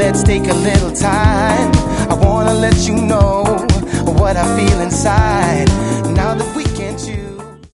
let's take a little time. I wanna let you know what I feel inside. Now that